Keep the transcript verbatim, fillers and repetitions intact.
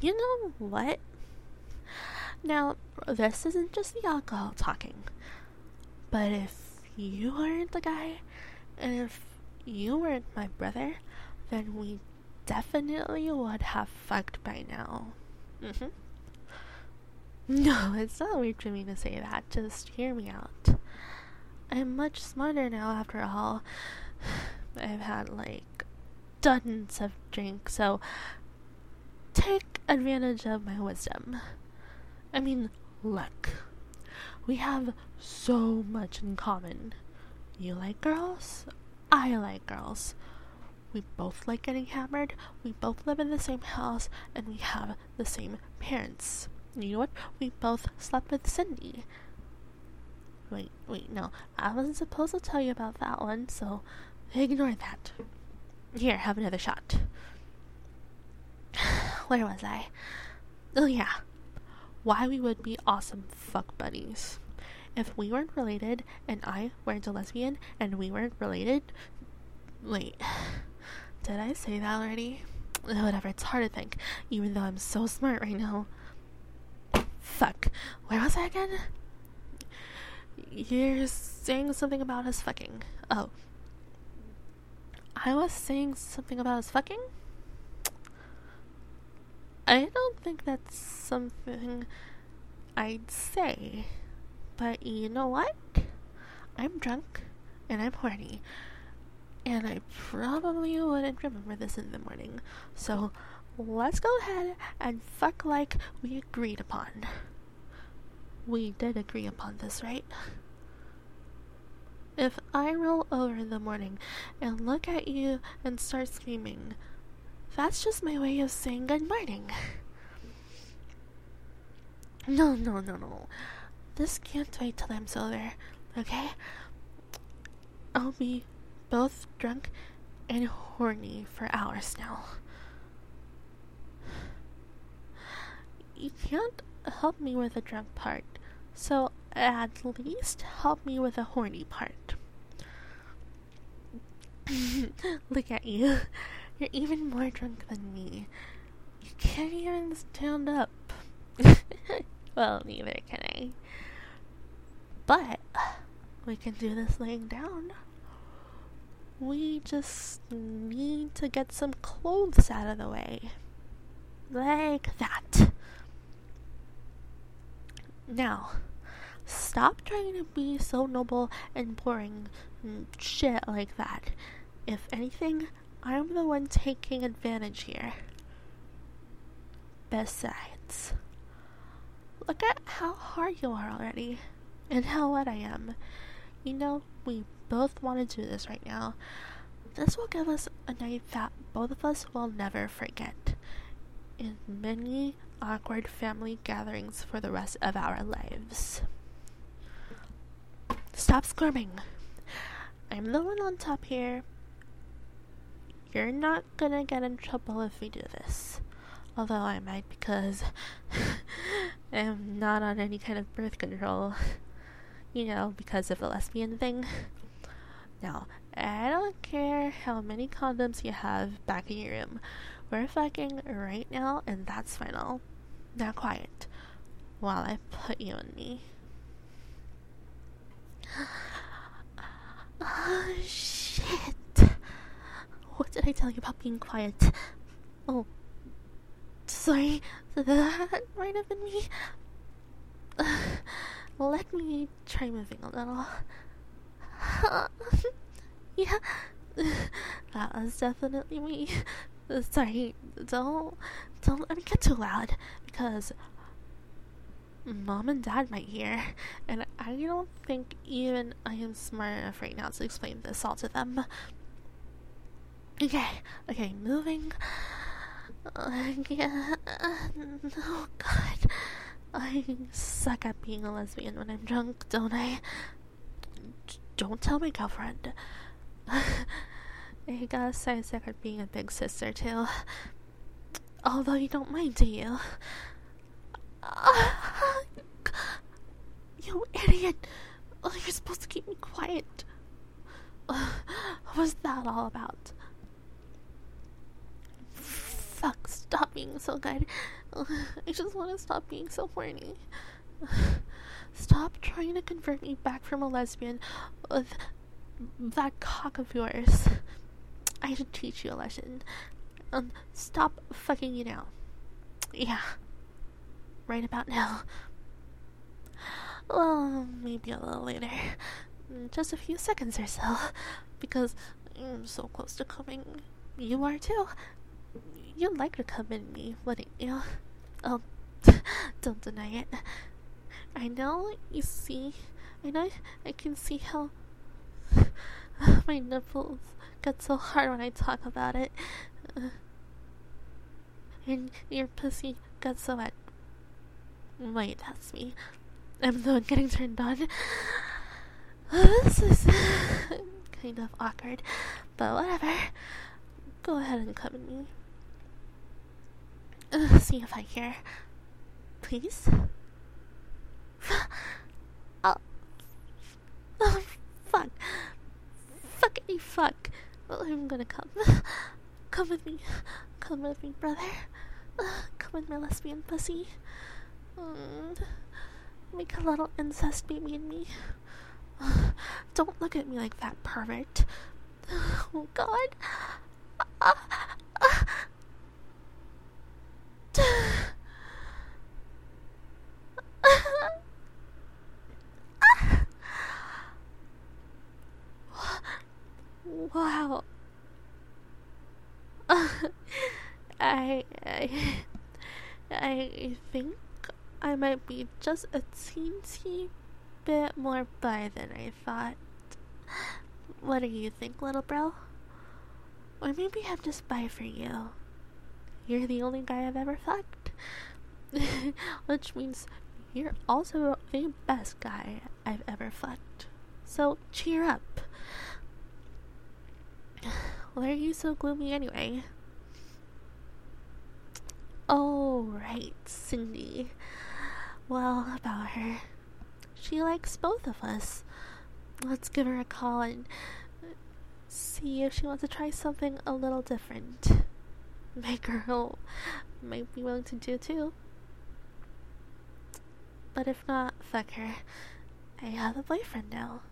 You know what? Now, this isn't just the alcohol talking, but if you weren't the guy, and if you weren't my brother, then we definitely would have fucked by now. Mm-hmm. No, it's not weird for me to say that. Just hear me out. I'm much smarter now after all. I've had like dozens of drinks, so take advantage of my wisdom. I mean, look, we have so much in common. You like girls, I like girls. We both like getting hammered, we both live in the same house, and we have the same parents. You know what? We both slept with Cindy. Wait, wait, no. I wasn't supposed to tell you about that one, so ignore that. Here, have another shot. Where was I? Oh yeah. Why we would be awesome fuck buddies. If we weren't related, and I weren't a lesbian, and we weren't related... Wait. Did I say that already? Whatever, it's hard to think, even though I'm so smart right now. Fuck. Where was I again? You're saying something about us fucking. Oh. I was saying something about us fucking? I don't think that's something I'd say. But you know what? I'm drunk, and I'm horny. And I probably wouldn't remember this in the morning. So, let's go ahead and fuck like we agreed upon. We did agree upon this, right? If I roll over in the morning and look at you and start screaming, that's just my way of saying good morning. No, no, no, no. This can't wait till I'm sober, okay? I'll be both drunk and horny for hours now. You can't help me with the drunk part, so at least help me with the horny part. Look at you. You're even more drunk than me. You can't even stand up. Well, neither can I. But we can do this laying down. We just need to get some clothes out of the way. Like that. Now, stop trying to be so noble and boring and shit like that. If anything, I'm the one taking advantage here. Besides, look at how hard you are already, and how wet I am. You know, we both want to do this right now. This will give us a night that both of us will never forget, in many awkward family gatherings for the rest of our lives. Stop squirming. I'm the one on top here. You're not gonna get in trouble if we do this. Although I might, because I'm not on any kind of birth control. You know, because of the lesbian thing. Now, I don't care how many condoms you have back in your room. We're fucking right now, and that's final. Now quiet, while I put you in me. Oh, shit. What did I tell you about being quiet? Oh, sorry, that might have been me. Uh, let me try moving a little. Yeah, that was definitely me. Sorry, don't, don't let me get too loud, because Mom and Dad might hear, and I don't think even I am smart enough right now to explain this all to them. Okay, okay, moving. Uh, yeah. Oh god, I suck at being a lesbian when I'm drunk, don't I? D- don't tell my girlfriend. I guess I suck at being a big sister too. Although you don't mind, do you? Uh, you idiot! Oh, you're supposed to keep me quiet. Uh, what was that all about? fuck, stop being so good. I just want to stop being so horny. Stop trying to convert me back from a lesbian with that cock of yours. I should teach you a lesson. Um, stop fucking you now. Yeah. Right about now. Well, maybe a little later. Just a few seconds or so. Because I'm so close to coming. You are too. You'd like to come in me, wouldn't you? Oh, don't deny it. I know, you see. I know, I can see how my nipples get so hard when I talk about it. Uh, and your pussy gets so wet. Wait, that's me. I'm the one getting turned on. This is kind of awkward, but whatever. Go ahead and come in me. Uh, see if I care. Please? Oh. Oh, fuck. Fuckity fuck. I'm gonna come. Come with me. Come with me, brother. Uh, come with my lesbian pussy. Mm. Make a little incest baby in me. Uh, don't look at me like that, pervert. Oh, God. Uh, uh. Wow. Uh, I, I, I think I might be just a teensy bit more bi than I thought. What do you think, little bro? Or maybe I'm just bi for you. You're the only guy I've ever fucked. Which means you're also the best guy I've ever fucked. So cheer up. Why are you so gloomy anyway? Oh, right, Cindy. Well, about her. She likes both of us. Let's give her a call and see if she wants to try something a little different. My girl might be willing to do too. But if not, fuck her. I have a boyfriend now.